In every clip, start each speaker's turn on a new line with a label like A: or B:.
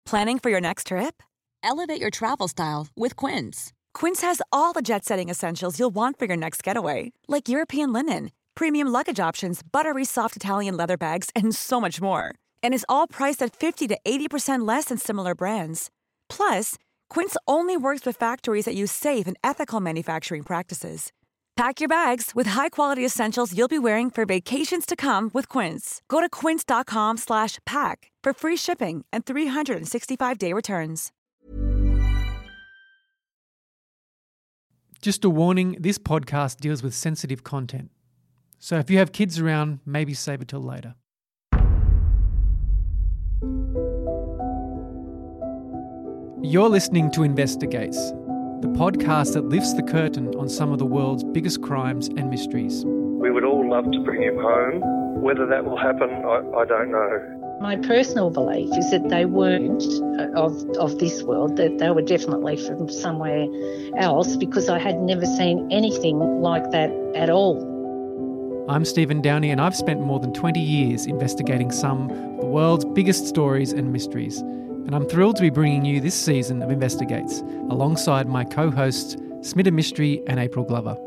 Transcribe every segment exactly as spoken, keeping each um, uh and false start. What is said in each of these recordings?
A: Planning for your next trip?
B: Elevate your travel style with Quince.
A: Quince has all the jet-setting essentials you'll want for your next getaway, like European linen, premium luggage options, buttery soft Italian leather bags, and so much more. And is all priced at fifty to eighty percent less than similar brands. Plus, Quince only works with factories that use safe and ethical manufacturing practices. Pack your bags with high-quality essentials you'll be wearing for vacations to come with Quince. Go to quince.com slash pack for free shipping and three sixty-five day returns.
C: Just a warning, this podcast deals with sensitive content. So if you have kids around, maybe save it till later. You're listening to Investigates, the podcast that lifts the curtain on some of the world's biggest crimes and mysteries.
D: We would all love to bring him home. Whether that will happen, I, I don't know.
E: My personal belief is that they weren't of, of this world, that they were definitely from somewhere else, because I had never seen anything like that at all.
C: I'm Stephen Downey, and I've spent more than twenty years investigating some of the world's biggest stories and mysteries. And I'm thrilled to be bringing you this season of Investigates, alongside my co-hosts Smita Mistry and April Glover.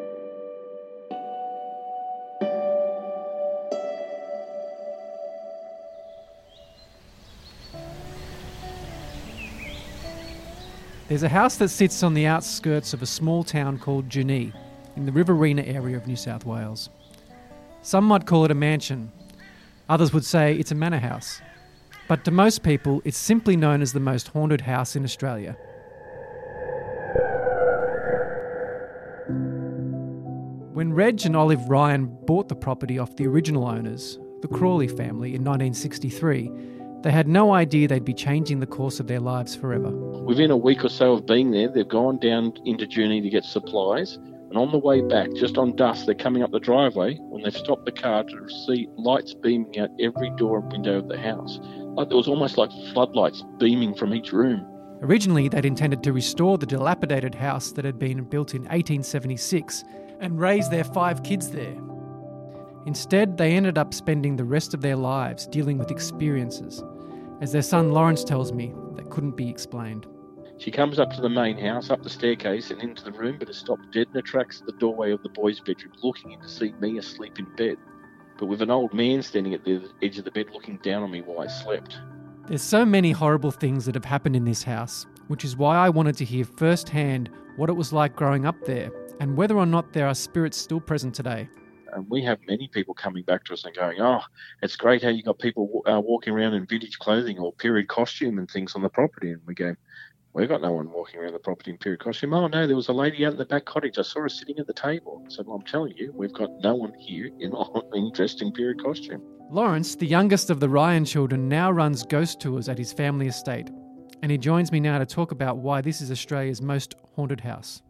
C: There's a house that sits on the outskirts of a small town called Junee, in the Riverina area of New South Wales. Some might call it a mansion. Others would say it's a manor house. But to most people, it's simply known as the most haunted house in Australia. When Reg and Olive Ryan bought the property off the original owners, the Crawley family, in nineteen sixty-three, they had no idea they'd be changing the course of their lives forever.
F: Within a week or so of being there, they've gone down into Junee to get supplies, and on the way back, just on dusk, they're coming up the driveway when they've stopped the car to see lights beaming out every door and window of the house. Like it was almost like floodlights beaming from each room.
C: Originally, they'd intended to restore the dilapidated house that had been built in eighteen seventy-six and raise their five kids there. Instead, they ended up spending the rest of their lives dealing with experiences, as their son Lawrence tells me, that couldn't be explained.
F: She comes up to the main house, up the staircase and into the room, but is stopped dead in her tracks at the doorway of the boys' bedroom, looking in to see me asleep in bed, but with an old man standing at the edge of the bed looking down on me while I slept.
C: There's so many horrible things that have happened in this house, which is why I wanted to hear firsthand what it was like growing up there, and whether or not there are spirits still present today.
F: And we have many people coming back to us and going, oh, it's great how you got people uh, walking around in vintage clothing or period costume and things on the property. And we go, we've got no one walking around the property in period costume. Oh, no, there was a lady out in the back cottage. I saw her sitting at the table. So well, I'm telling you, we've got no one here in, in dressed in period costume.
C: Lawrence, the youngest of the Ryan children, now runs ghost tours at his family estate. And he joins me now to talk about why this is Australia's most haunted house.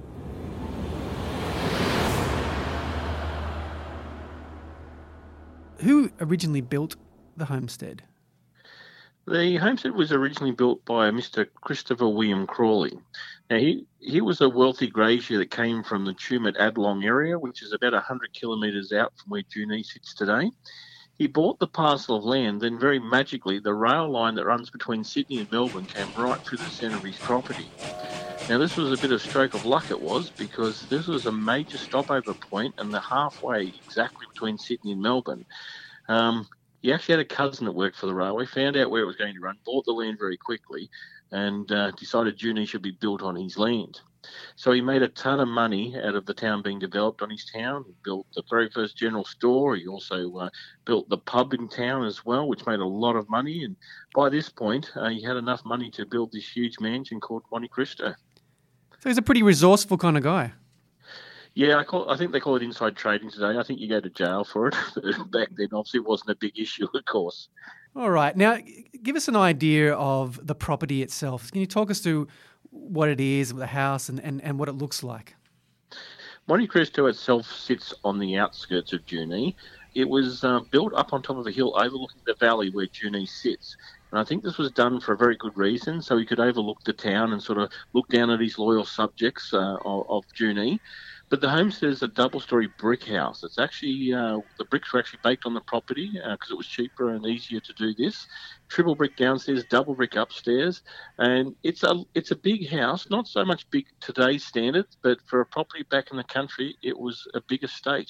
C: Who originally built the homestead?
F: The homestead was originally built by Mister Christopher William Crawley. Now, he, he was a wealthy grazier that came from the Tumut-Adlong area, which is about one hundred kilometres out from where Junee sits today. He bought the parcel of land, then very magically, the rail line that runs between Sydney and Melbourne came right through the centre of his property. Now, this was a bit of stroke of luck, it was, because this was a major stopover point, and the halfway exactly between Sydney and Melbourne. Um, he actually had a cousin that worked for the railway, found out where it was going to run, bought the land very quickly, and uh, decided Junee should be built on his land. So he made a ton of money out of the town being developed on his town. He built the very first general store. He also uh, built the pub in town as well, which made a lot of money. And by this point, uh, he had enough money to build this huge mansion called Monte Cristo.
C: So he's a pretty resourceful kind of guy.
F: Yeah, I call. I think they call it inside trading today. I think you go to jail for it. Back then, obviously, it wasn't a big issue, of course.
C: All right. Now, give us an idea of the property itself. Can you talk us through what it is, the house, and, and, and what it looks like?
F: Monte Cristo itself sits on the outskirts of Junee. It was uh, built up on top of a hill overlooking the valley where Junee sits. And I think this was done for a very good reason, so he could overlook the town and sort of look down at his loyal subjects uh, of, of Junee. But the homestead is a double-storey brick house. It's actually, uh, the bricks were actually baked on the property because uh, it was cheaper and easier to do this. Triple brick downstairs, double brick upstairs. And it's a it's a big house, not so much big today's standards, but for a property back in the country, it was a big estate.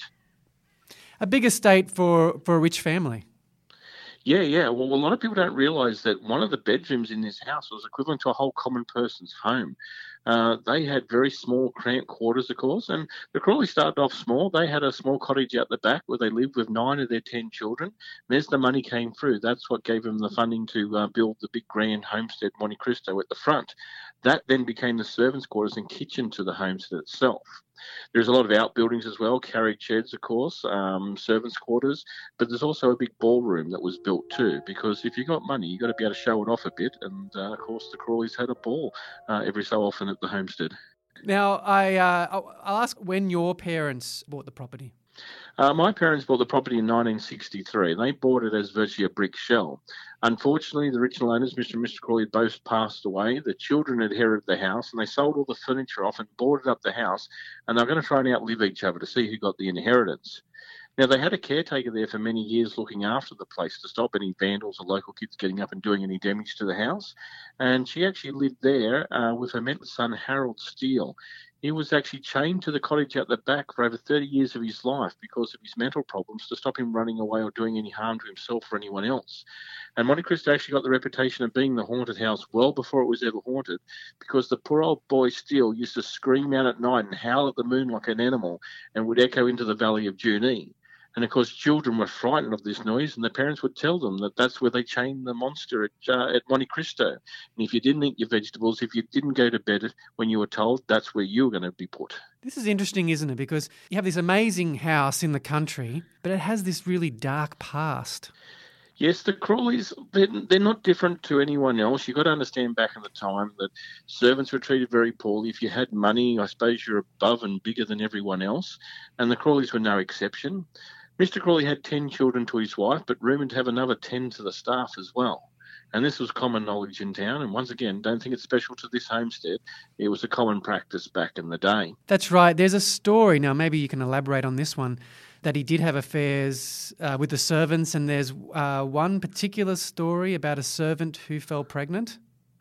C: A big estate for, for a rich family.
F: Yeah, yeah. Well, a lot of people don't realise that one of the bedrooms in this house was equivalent to a whole common person's home. Uh, they had very small, cramped quarters, of course, and the Crawleys started off small. They had a small cottage out the back where they lived with nine of their ten children. And as the money came through, that's what gave them the funding to uh, build the big grand homestead Monte Cristo at the front. That then became the servants' quarters and kitchen to the homestead itself. There's a lot of outbuildings as well, carriage sheds, of course, um, servants' quarters, but there's also a big ballroom that was built too, because if you got money, you got to be able to show it off a bit, and uh, of course the Crawleys had a ball uh, every so often at the homestead.
C: Now, I, uh, I'll I'll ask when your parents bought the property.
F: Uh, my parents bought the property in nineteen sixty-three. They bought it as virtually a brick shell. Unfortunately, the original owners, Mister and Missus Crawley, both passed away. The children inherited the house, and they sold all the furniture off and boarded up the house, and they're going to try and outlive each other to see who got the inheritance. Now, they had a caretaker there for many years looking after the place to stop any vandals or local kids getting up and doing any damage to the house, and she actually lived there uh, with her mentor son, Harold Steele. He was actually chained to the cottage out the back for over thirty years of his life because of his mental problems to stop him running away or doing any harm to himself or anyone else. And Monte Cristo actually got the reputation of being the haunted house well before it was ever haunted, because the poor old boy Steele used to scream out at night and howl at the moon like an animal and would echo into the valley of Junee. And, of course, children were frightened of this noise, and the parents would tell them that that's where they chained the monster at, uh, at Monte Cristo. And if you didn't eat your vegetables, if you didn't go to bed when you were told, that's where you were going to be put.
C: This is interesting, isn't it? Because you have this amazing house in the country, but it has this really dark past.
F: Yes, the Crawleys, they're, they're not different to anyone else. You've got to understand back in the time that servants were treated very poorly. If you had money, I suppose you're above and bigger than everyone else, and the Crawleys were no exception. Mister Crawley had ten children to his wife, but rumoured to have another ten to the staff as well. And this was common knowledge in town. And once again, don't think it's special to this homestead. It was a common practice back in the day.
C: That's right. There's a story, now maybe you can elaborate on this one, that he did have affairs uh, with the servants, and there's uh, one particular story about a servant who fell pregnant.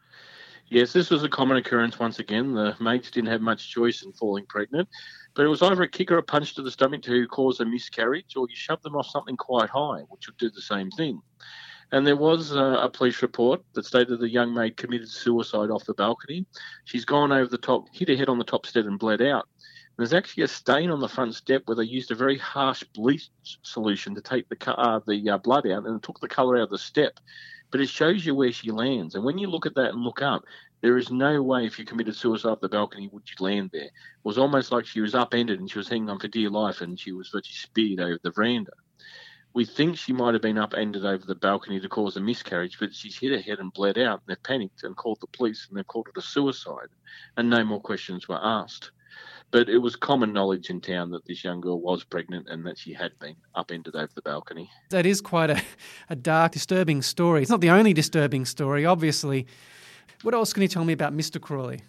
F: Yes, this was a common occurrence once again. The maids didn't have much choice in falling pregnant, but it was either a kick or a punch to the stomach to cause a miscarriage, or you shove them off something quite high, which would do the same thing. And there was uh, a police report that stated the young maid committed suicide off the balcony. She's gone over the top, hit her head on the top step and bled out. And there's actually a stain on the front step where they used a very harsh bleach solution to take the, uh, the uh, blood out, and it took the colour out of the step. But it shows you where she lands. And when you look at that and look up, there is no way if you committed suicide off the balcony would you land there. It was almost like she was upended and she was hanging on for dear life, and she was virtually speared over the veranda. We think she might have been upended over the balcony to cause a miscarriage, but she's hit her head and bled out, and they've panicked and called the police, and they've called it a suicide, and no more questions were asked. But it was common knowledge in town that this young girl was pregnant and that she had been upended over the balcony.
C: That is quite a, a dark, disturbing story. It's not the only disturbing story, obviously. What else can you tell me about Mister Crawley?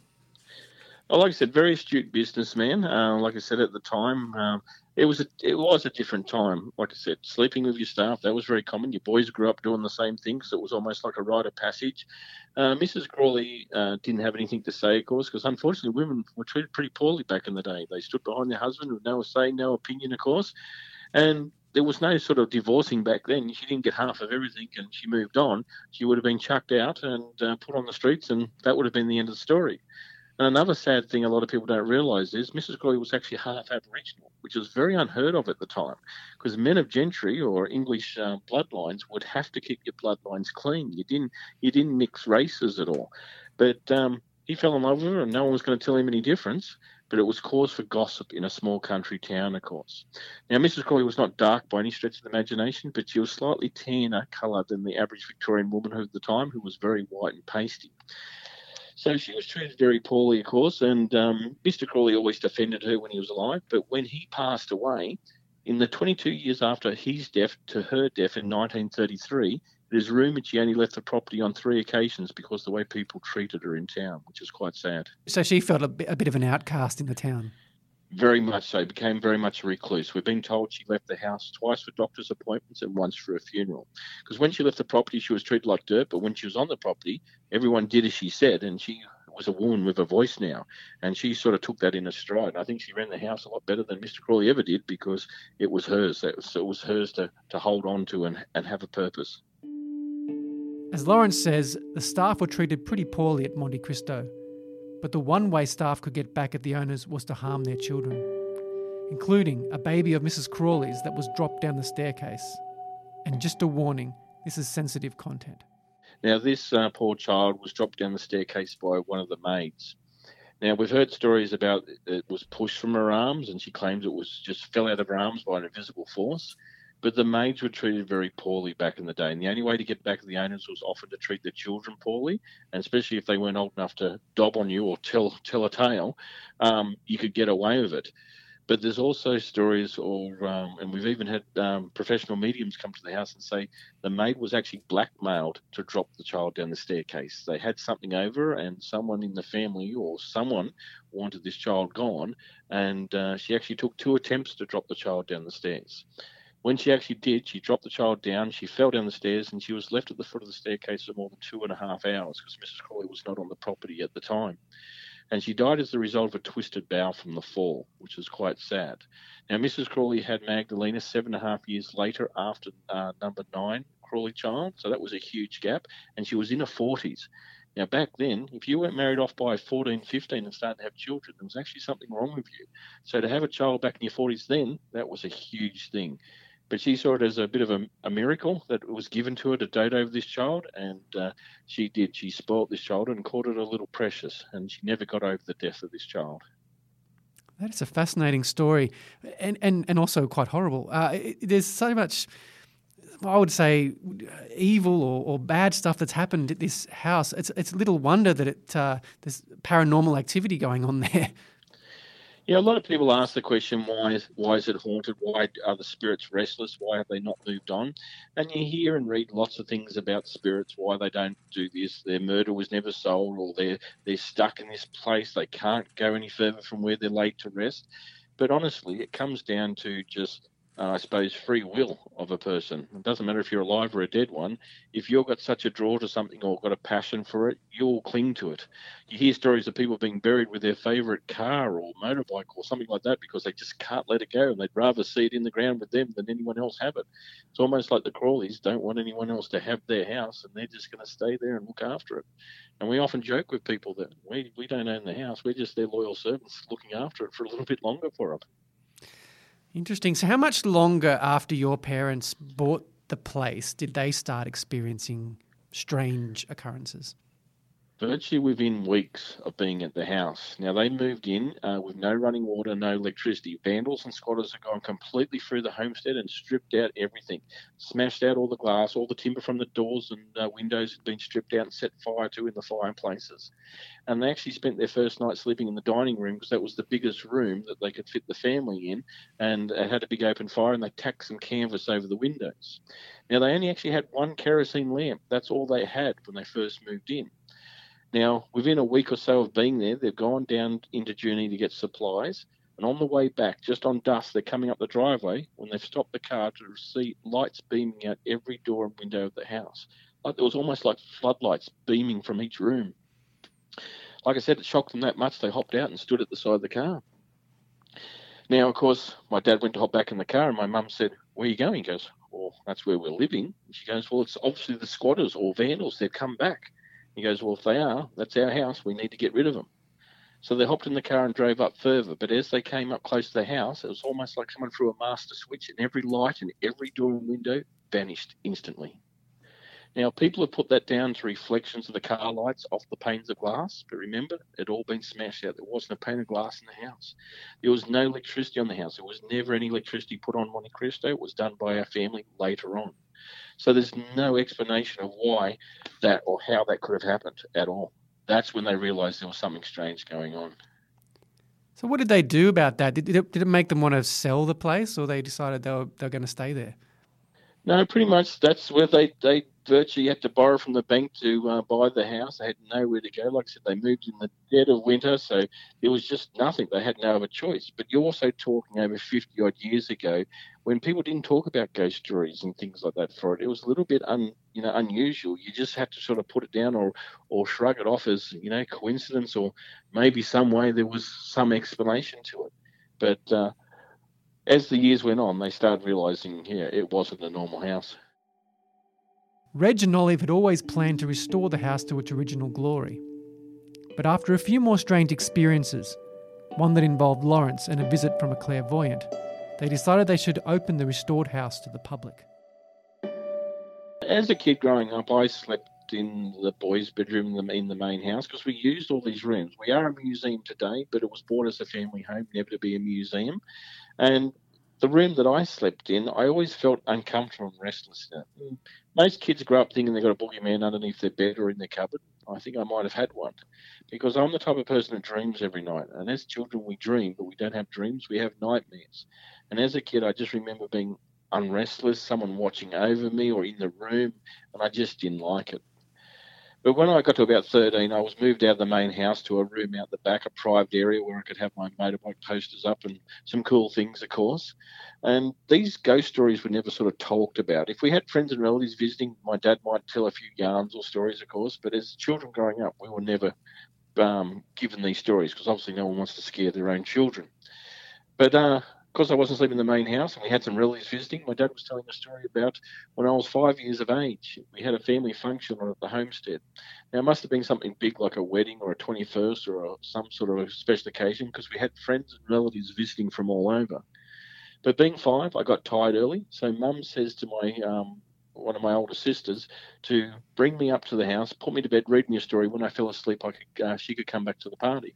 F: Well, like I said, very astute businessman. Uh, like I said at the time, um, it was a it was a different time. Like I said, sleeping with your staff, that was very common. Your boys grew up doing the same thing, so it was almost like a rite of passage. Uh, Missus Crawley uh, didn't have anything to say, of course, because unfortunately women were treated pretty poorly back in the day. They stood behind their husband with no say, no opinion, of course, and there was no sort of divorcing back then. She didn't get half of everything and she moved on. She would have been chucked out and uh, put on the streets, and that would have been the end of the story. And another sad thing a lot of people don't realise is Missus Crawley was actually half Aboriginal, which was very unheard of at the time, because men of gentry or English uh, bloodlines would have to keep your bloodlines clean. You didn't you didn't mix races at all. But um, he fell in love with her, and no one was going to tell him any difference. But it was cause for gossip in a small country town, of course. Now, Missus Crawley was not dark by any stretch of the imagination, but she was slightly tanner coloured than the average Victorian woman of the time, who was very white and pasty. So she was treated very poorly, of course, and um, Mister Crawley always defended her when he was alive. But when he passed away, in the twenty-two years after his death to her death in nineteen thirty-three, it is rumoured she only left the property on three occasions because of the way people treated her in town, which is quite sad.
C: So she felt a bit, a bit of an outcast in the town.
F: Very much so. Became very much a recluse. We've been told she left the house twice for doctor's appointments and once for a funeral. Because when she left the property, she was treated like dirt, but when she was on the property, everyone did as she said, and she was a woman with a voice now, and she sort of took that in a stride. And I think she ran the house a lot better than Mister Crawley ever did because it was hers. That was, it was hers to, to hold on to and, and have a purpose.
C: As Lawrence says, the staff were treated pretty poorly at Monte Cristo, but the one way staff could get back at the owners was to harm their children, including a baby of Missus Crawley's that was dropped down the staircase. And just a warning, this is sensitive content.
F: Now, this uh, poor child was dropped down the staircase by one of the maids. Now, we've heard stories about it was pushed from her arms, and she claims it was just fell out of her arms by an invisible force. But the maids were treated very poorly back in the day, and the only way to get back at the owners was often to treat the children poorly, and especially if they weren't old enough to dob on you or tell tell a tale, um, you could get away with it. But there's also stories, or um, and we've even had um, professional mediums come to the house and say the maid was actually blackmailed to drop the child down the staircase. They had something over her, and someone in the family or someone wanted this child gone, and uh, she actually took two attempts to drop the child down the stairs. When she actually did, she dropped the child down, she fell down the stairs, and she was left at the foot of the staircase for more than two and a half hours because Missus Crawley was not on the property at the time. And she died as the result of a twisted bow from the fall, which is quite sad. Now, Missus Crawley had Magdalena seven and a half years later after uh, number nine Crawley child, so that was a huge gap, and she was in her forties. Now, back then, if you weren't married off by fourteen, fifteen and started to have children, there was actually something wrong with you. So to have a child back in your forties then, that was a huge thing. But she saw it as a bit of a, a miracle that was given to her to dote over this child, and uh, she did. She spoilt this child and called it a little precious, and she never got over the death of this child.
C: That is a fascinating story, and, and, and also quite horrible. Uh, it, there's so much, I would say, evil or, or bad stuff that's happened at this house. It's it's little wonder that it uh, there's paranormal activity going on there.
F: Yeah, a lot of people ask the question, why is, why is it haunted? Why are the spirits restless? Why have they not moved on? And you hear and read lots of things about spirits, why they don't do this. Their murder was never solved, or they're, they're stuck in this place. They can't go any further from where they're laid to rest. But honestly, it comes down to just, uh, I suppose, free will of a person. It doesn't matter if you're alive or a dead one. If you've got such a draw to something or got a passion for it, you'll cling to it. You hear stories of people being buried with their favourite car or motorbike or something like that because they just can't let it go, and they'd rather see it in the ground with them than anyone else have it. It's almost like the Crawleys don't want anyone else to have their house, and they're just going to stay there and look after it. And we often joke with people that we, we don't own the house, we're just their loyal servants looking after it for a little bit longer for them.
C: Interesting. So how much longer after your parents bought the place did they start experiencing strange occurrences?
F: Virtually within weeks of being at the house. Now, they moved in uh, with no running water, no electricity. Vandals and squatters had gone completely through the homestead and stripped out everything, smashed out all the glass, all the timber from the doors and uh, windows had been stripped out and set fire to in the fireplaces. And they actually spent their first night sleeping in the dining room because that was the biggest room that they could fit the family in, and it had a big open fire, and they tacked some canvas over the windows. Now, they only actually had one kerosene lamp. That's all they had when they first moved in. Now, within a week or so of being there, they've gone down into Junee to get supplies, and on the way back, just on dusk, they're coming up the driveway when they've stopped the car to see lights beaming out every door and window of the house. Like there was almost like floodlights beaming from each room. Like I said, it shocked them that much, they hopped out and stood at the side of the car. Now, of course, my dad went to hop back in the car, and my mum said, "Where are you going?" He goes, "Well, that's where we're living." And she goes, "Well, it's obviously the squatters or vandals, they've come back." He goes, "Well, if they are, that's our house. We need to get rid of them." So they hopped in the car and drove up further. But as they came up close to the house, it was almost like someone threw a master switch, and every light and every door and window vanished instantly. Now, people have put that down to reflections of the car lights off the panes of glass. But remember, it had all been smashed out. There wasn't a pane of glass in the house. There was no electricity on the house. There was never any electricity put on Monte Cristo. It was done by our family later on. So there's no explanation of why that or how that could have happened at all. That's when they realised there was something strange going on.
C: So what did they do about that? Did, did, it, did it make them want to sell the place, or they decided they were, they were going to stay there?
F: No, pretty much that's where they, they virtually had to borrow from the bank to uh, buy the house. They had nowhere to go. Like I said, they moved in the dead of winter, so there was just nothing. They had no other choice. But you're also talking over fifty-odd years ago when people didn't talk about ghost stories and things like that for it. It was a little bit un, you know, unusual. You just had to sort of put it down or, or shrug it off as, you know, coincidence, or maybe some way there was some explanation to it. But uh, as the years went on, they started realising, yeah, it wasn't a normal house.
C: Reg and Olive had always planned to restore the house to its original glory. But after a few more strange experiences, one that involved Lawrence and a visit from a clairvoyant, they decided they should open the restored house to the public.
F: As a kid growing up, I slept in the boys' bedroom in the, in the main house because we used all these rooms. We are a museum today, but it was bought as a family home, never to be a museum. And the room that I slept in, I always felt uncomfortable and restless in it. Most kids grow up thinking they've got a boogeyman underneath their bed or in their cupboard. I think I might have had one because I'm the type of person that dreams every night. And as children, we dream, but we don't have dreams. We have nightmares. And as a kid, I just remember being unrestless, someone watching over me or in the room, and I just didn't like it. But when I got to about thirteen, I was moved out of the main house to a room out the back, a private area where I could have my motorbike posters up and some cool things, of course. And these ghost stories were never sort of talked about. If we had friends and relatives visiting, my dad might tell a few yarns or stories, of course, but as children growing up, we were never um, given these stories because obviously no one wants to scare their own children. But uh, because I wasn't sleeping in the main house and we had some relatives visiting, my dad was telling a story about when I was five years of age. We had a family function on at the homestead. Now, it must have been something big like a wedding or a twenty-first or a, some sort of a special occasion because we had friends and relatives visiting from all over. But being five, I got tired early, so Mum says to my um, one of my older sisters to bring me up to the house, put me to bed, read me a story. When I fell asleep, I could uh, she could come back to the party.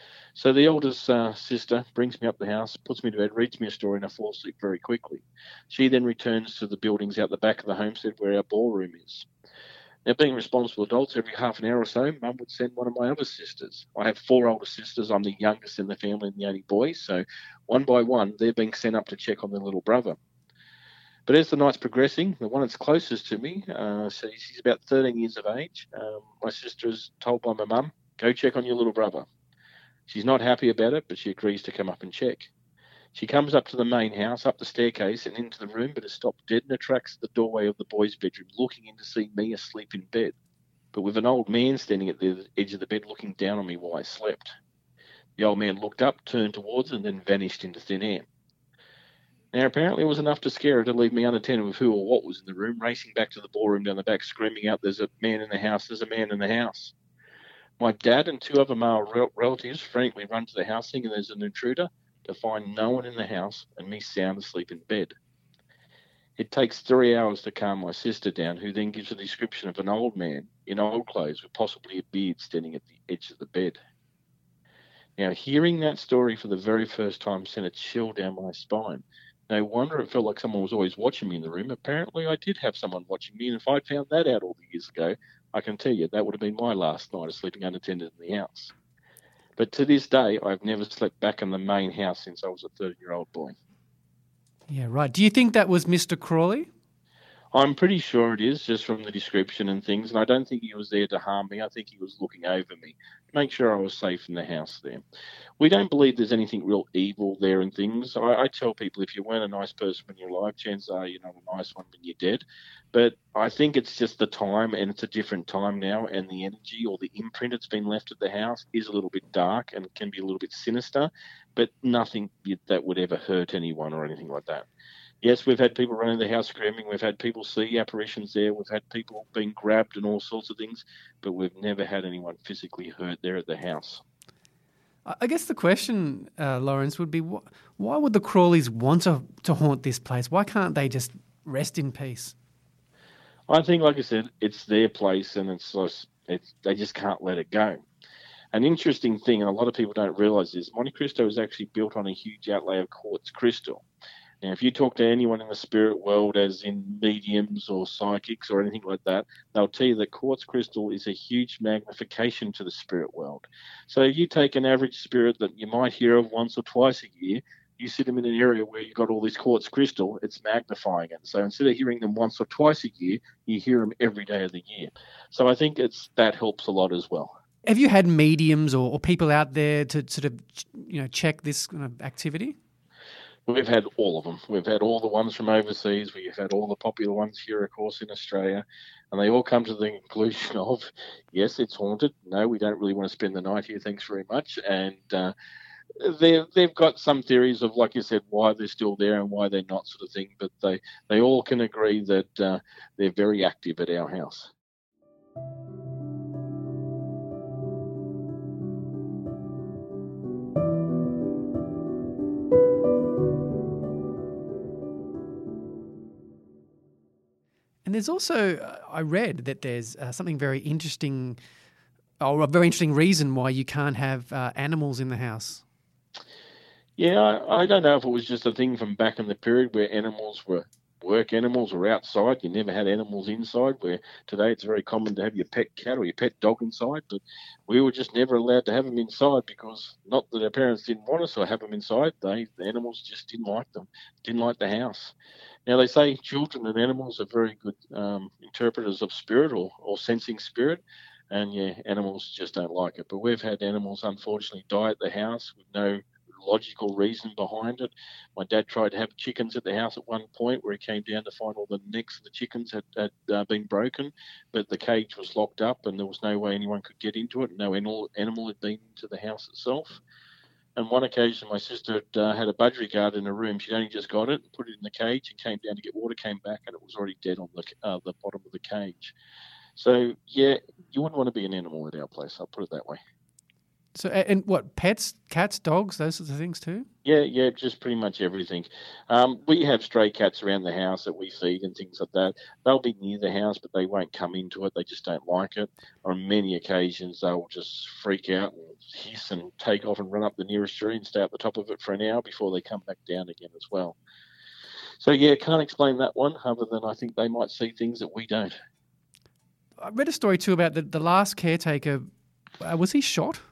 F: So the oldest uh, sister brings me up the house, puts me to bed, reads me a story, and I fall asleep very quickly. She then returns to the buildings out the back of the homestead where our ballroom is. Now, being responsible adults, every half an hour or so, Mum would send one of my other sisters. I have four older sisters. I'm the youngest in the family and the only boy. So one by one, they're being sent up to check on their little brother. But as the night's progressing, the one that's closest to me, uh, so she's about thirteen years of age, um, my sister is told by my mum, go check on your little brother. She's not happy about it, but she agrees to come up and check. She comes up to the main house, up the staircase and into the room, but is stopped dead in her tracks at the doorway of the boys' bedroom, looking in to see me asleep in bed, but with an old man standing at the edge of the bed looking down on me while I slept. The old man looked up, turned towards her, and then vanished into thin air. Now, apparently it was enough to scare her to leave me unattended with who or what was in the room, racing back to the ballroom down the back, screaming out, there's a man in the house, there's a man in the house. My dad and two other male rel- relatives frankly run to the house thinking there's an intruder, to find no one in the house and me sound asleep in bed. It takes three hours to calm my sister down, who then gives a description of an old man in old clothes with possibly a beard standing at the edge of the bed. Now, hearing that story for the very first time sent a chill down my spine. No wonder it felt like someone was always watching me in the room. Apparently, I did have someone watching me, and if I'd found that out all the years ago, I can tell you that would have been my last night of sleeping unattended in the house. But to this day, I've never slept back in the main house since I was a thirty-year-old boy.
C: Yeah, right. Do you think that was Mister Crawley?
F: I'm pretty sure it is, just from the description and things, and I don't think he was there to harm me. I think he was looking over me to make sure I was safe in the house there. We don't believe there's anything real evil there and things. I, I tell people if you weren't a nice person in your life, chances are you're not a nice one when you're dead. But I think it's just the time, and it's a different time now, and the energy or the imprint that's been left at the house is a little bit dark and can be a little bit sinister, but nothing that would ever hurt anyone or anything like that. Yes, we've had people running the house screaming. We've had people see apparitions there. We've had people being grabbed and all sorts of things, but we've never had anyone physically hurt there at the house.
C: I guess the question, uh, Lawrence, would be wh- why would the Crawleys want to, to haunt this place? Why can't they just rest in peace?
F: I think, like I said, it's their place, and it's, it's they just can't let it go. An interesting thing, and a lot of people don't realise this, Monte Cristo is actually built on a huge outlay of quartz crystal. Now, if you talk to anyone in the spirit world, as in mediums or psychics or anything like that, they'll tell you that quartz crystal is a huge magnification to the spirit world. So you take an average spirit that you might hear of once or twice a year, you sit them in an area where you've got all this quartz crystal, it's magnifying it. So instead of hearing them once or twice a year, you hear them every day of the year. So I think it's that helps a lot as well.
C: Have you had mediums or, or people out there to sort of, you know, check this kind of activity?
F: We've had all of them. We've had all the ones from overseas. We've had all the popular ones here, of course, in Australia. And they all come to the conclusion of, yes, it's haunted. No, we don't really want to spend the night here. Thanks very much. And uh, they've, they've got some theories of, like you said, why they're still there and why they're not, sort of thing. But they, they all can agree that uh, they're very active at our house.
C: And there's also, uh, I read that there's uh, something very interesting, or a very interesting reason why you can't have uh, animals in the house.
F: Yeah, I, I don't know if it was just a thing from back in the period where animals were work animals or outside. You never had animals inside, where today it's very common to have your pet cat or your pet dog inside, but we were just never allowed to have them inside because not that our parents didn't want us to have them inside. They, the animals just didn't like them, didn't like the house. Now, they say children and animals are very good um, interpreters of spirit or, or sensing spirit, and, yeah, animals just don't like it. But we've had animals, unfortunately, die at the house with no logical reason behind it. My dad tried to have chickens at the house at one point where he came down to find all the necks of the chickens had, had uh, been broken, but the cage was locked up and there was no way anyone could get into it. No animal, animal had been into the house itself. On one occasion, my sister had, uh, had a budgerigar in her room. She'd only just got it, put it in the cage, and came down to get water, came back, and it was already dead on the uh, the bottom of the cage. So, yeah, you wouldn't want to be an animal at our place, I'll put it that way.
C: So, and what, pets, cats, dogs, those sorts of things too?
F: Yeah, yeah, just pretty much everything. Um, we have stray cats around the house that we feed and things like that. They'll be near the house, but they won't come into it. They just don't like it. On many occasions, they'll just freak out and hiss and take off and run up the nearest tree and stay at the top of it for an hour before they come back down again as well. So, yeah, can't explain that one other than I think they might see things that we don't.
C: I read a story too about the, the last caretaker. Uh, was he shot?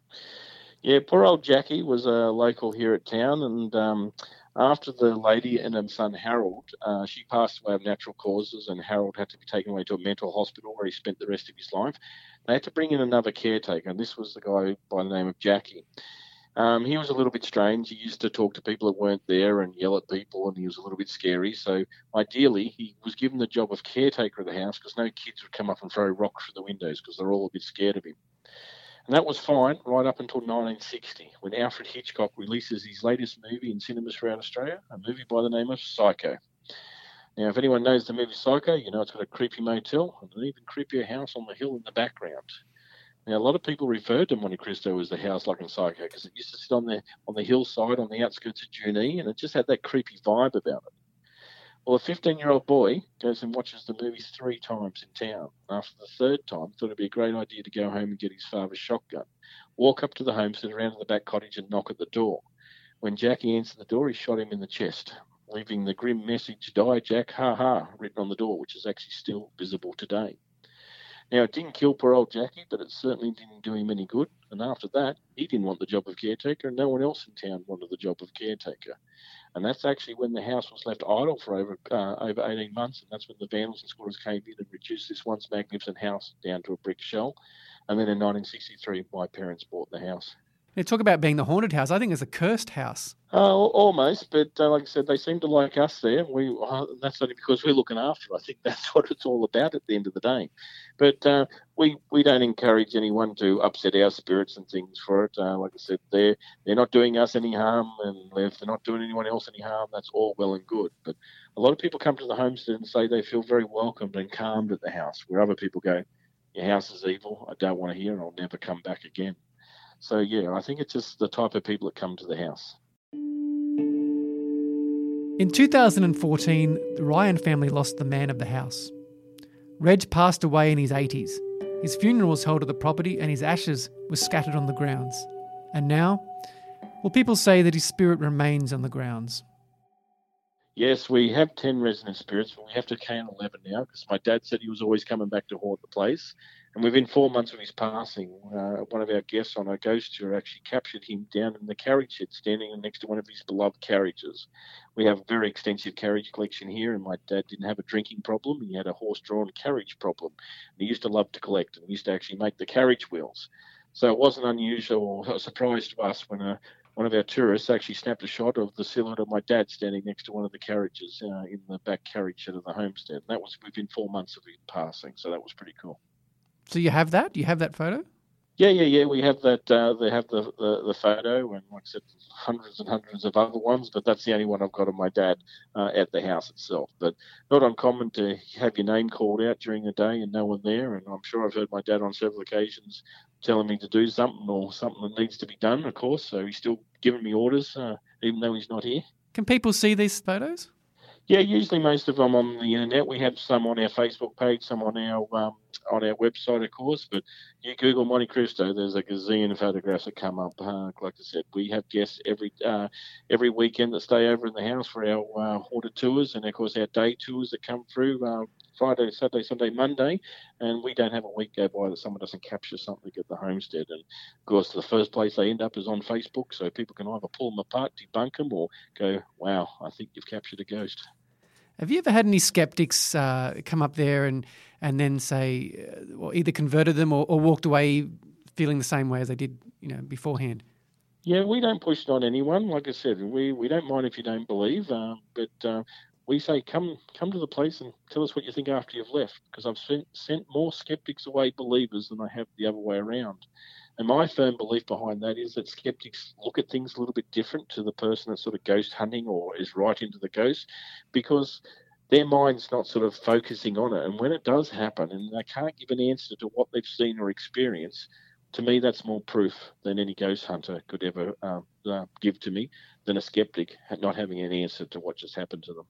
F: Yeah, poor old Jackie was a local here at town, and um, after the lady and her son Harold, uh, she passed away of natural causes, and Harold had to be taken away to a mental hospital where he spent the rest of his life. They had to bring in another caretaker, and this was the guy by the name of Jackie. Um, he was a little bit strange. He used to talk to people that weren't there and yell at people, and he was a little bit scary. So ideally, he was given the job of caretaker of the house because no kids would come up and throw rocks through the windows because they're all a bit scared of him. And that was fine right up until nineteen sixty, when Alfred Hitchcock releases his latest movie in cinemas throughout Australia, a movie by the name of Psycho. Now, if anyone knows the movie Psycho, you know it's got a creepy motel and an even creepier house on the hill in the background. Now, a lot of people referred to Monte Cristo as the house like in Psycho because it used to sit on the, on the hillside on the outskirts of Junee, and it just had that creepy vibe about it. Well, a fifteen-year-old boy goes and watches the movie three times in town. After the third time, thought it'd be a great idea to go home and get his father's shotgun, walk up to the home, sit around in the back cottage and knock at the door. When Jackie answered the door, he shot him in the chest, leaving the grim message, "Die, Jack, ha ha," written on the door, which is actually still visible today. Now, it didn't kill poor old Jackie, but it certainly didn't do him any good. And after that, he didn't want the job of caretaker, and no one else in town wanted the job of caretaker. And that's actually when the house was left idle for over uh, over eighteen months, and that's when the vandals and squatters came in and reduced this once magnificent house down to a brick shell. And then in nineteen sixty-three, my parents bought the house.
C: They talk about being the haunted house. I think it's a cursed house.
F: Uh, almost, but uh, like I said, they seem to like us there. We uh, that's only because we're looking after it. I think that's what it's all about at the end of the day. But uh, we we don't encourage anyone to upset our spirits and things for it. Uh, like I said, they're they're not doing us any harm, and if they're not doing anyone else any harm, that's all well and good. But a lot of people come to the homestead and say they feel very welcomed and calmed at the house, where other people go, "Your house is evil. I don't want to hear, and I'll never come back again." So, yeah, I think it's just the type of people that come to the house.
C: In two thousand fourteen, the Ryan family lost the man of the house. Reg passed away in his eighties. His funeral was held at the property and his ashes were scattered on the grounds. And now, well, people say that his spirit remains on the grounds.
F: Yes, we have ten resident spirits, but we have to count eleven now because my dad said he was always coming back to haunt the place. And within four months of his passing, uh, one of our guests on our ghost tour actually captured him down in the carriage shed, standing next to one of his beloved carriages. We have a very extensive carriage collection here, and my dad didn't have a drinking problem. He had a horse-drawn carriage problem. And he used to love to collect, and he used to actually make the carriage wheels. So it wasn't unusual or a surprise to us when a one of our tourists actually snapped a shot of the silhouette of my dad standing next to one of the carriages uh, in the back carriage shed of the homestead. And that was within four months of his passing, so that was pretty cool.
C: So you have that? You have that photo?
F: Yeah, yeah, yeah. We have that. Uh, they have the, the, the photo, and like I said, hundreds and hundreds of other ones, but that's the only one I've got of my dad uh, at the house itself. But not uncommon to have your name called out during the day and no one there. And I'm sure I've heard my dad on several occasions telling me to do something or something that needs to be done, of course. So he's still giving me orders, uh, even though he's not here.
C: Can people see these photos?
F: Yeah, usually most of them on the internet. We have some on our Facebook page, some on our um, on our website, of course. But you Google Monte Cristo, there's a gazillion photographs that come up. Uh, like I said, we have guests every uh, every weekend that stay over in the house for our uh, haunted tours, and of course our day tours that come through uh, Friday, Saturday, Sunday, Monday. And we don't have a week go by that someone doesn't capture something at the homestead. And of course, the first place they end up is on Facebook, so people can either pull them apart, debunk them, or go, "Wow, I think you've captured a ghost."
C: Have you ever had any skeptics uh, come up there and, and then say, uh, or either converted them or, or walked away feeling the same way as they did, you know, beforehand?
F: Yeah, we don't push it on anyone. Like I said, we, we don't mind if you don't believe, uh, but uh, we say come come to the place and tell us what you think after you've left, because I've sent, sent more skeptics away believers than I have the other way around. And my firm belief behind that is that skeptics look at things a little bit different to the person that's sort of ghost hunting or is right into the ghost, because their mind's not sort of focusing on it. And when it does happen and they can't give an answer to what they've seen or experienced, to me that's more proof than any ghost hunter could ever uh, uh, give to me than a skeptic not having an answer to what just happened to them.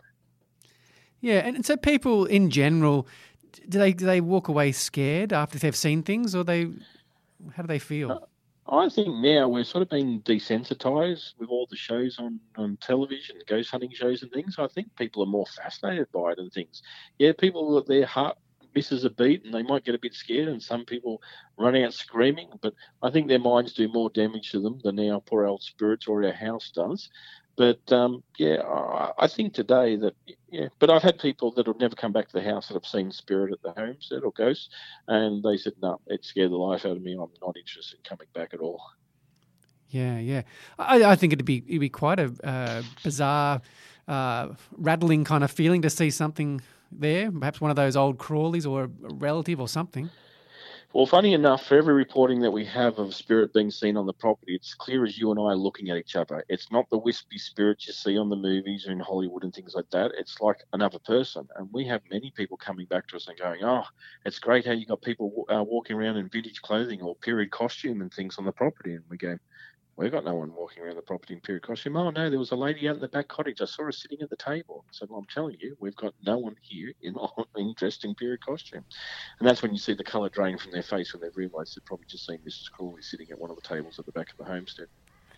C: Yeah, and so people in general, do they do they walk away scared after they've seen things, or they... How do they feel?
F: I think now we're sort of being desensitised with all the shows on, on television, ghost hunting shows and things. I think people are more fascinated by it and things. Yeah, people, their heart misses a beat and they might get a bit scared, and some people run out screaming, but I think their minds do more damage to them than our poor old spirits or our house does. But, um, yeah, I, I think today that, yeah, but I've had people that have never come back to the house that have seen spirit at the homestead or ghosts, and they said, no, it scared the life out of me. I'm not interested in coming back at all.
C: Yeah, yeah. I, I think it'd be it'd be quite a uh, bizarre, uh, rattling kind of feeling to see something there, perhaps one of those old Crawleys or a relative or something.
F: Well, funny enough, for every reporting that we have of spirit being seen on the property, it's clear as you and I are looking at each other. It's not the wispy spirits you see on the movies or in Hollywood and things like that. It's like another person. And we have many people coming back to us and going, oh, it's great how you got people uh, walking around in vintage clothing or period costume and things on the property. And we go, we've got no one walking around the property in period costume. Oh, no, there was a lady out in the back cottage. I saw her sitting at the table. I said, well, I'm telling you, we've got no one here in, in dressed in period costume. And that's when you see the colour drain from their face when they've realised they've probably just seen Missus Crawley sitting at one of the tables at the back of the homestead.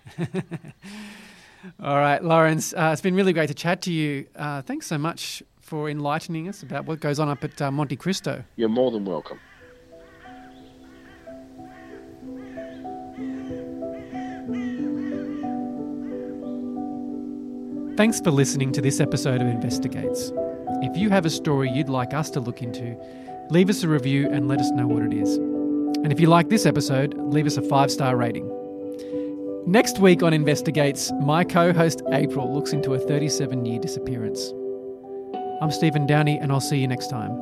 C: All right, Lawrence, uh, it's been really great to chat to you. Uh, thanks so much for enlightening us about what goes on up at uh, Monte Cristo.
F: You're more than welcome.
C: Thanks for listening to this episode of Investigates. If you have a story you'd like us to look into, leave us a review and let us know what it is. And if you like this episode, leave us a five-star rating. Next week on Investigates, my co-host April looks into a thirty-seven-year disappearance. I'm Stephen Downey, and I'll see you next time.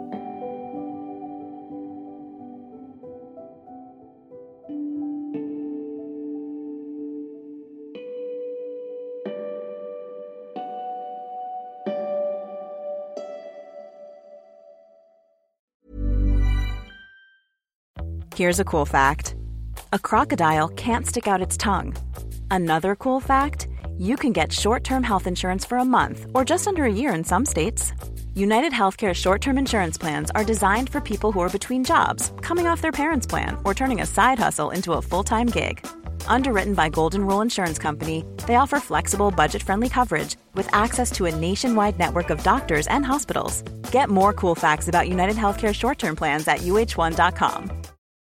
B: Here's a cool fact. A crocodile can't stick out its tongue. Another cool fact, you can get short-term health insurance for a month or just under a year in some states. United Healthcare short-term insurance plans are designed for people who are between jobs, coming off their parents' plan, or turning a side hustle into a full-time gig. Underwritten by Golden Rule Insurance Company, they offer flexible, budget-friendly coverage with access to a nationwide network of doctors and hospitals. Get more cool facts about United Healthcare short-term plans at U H one dot com.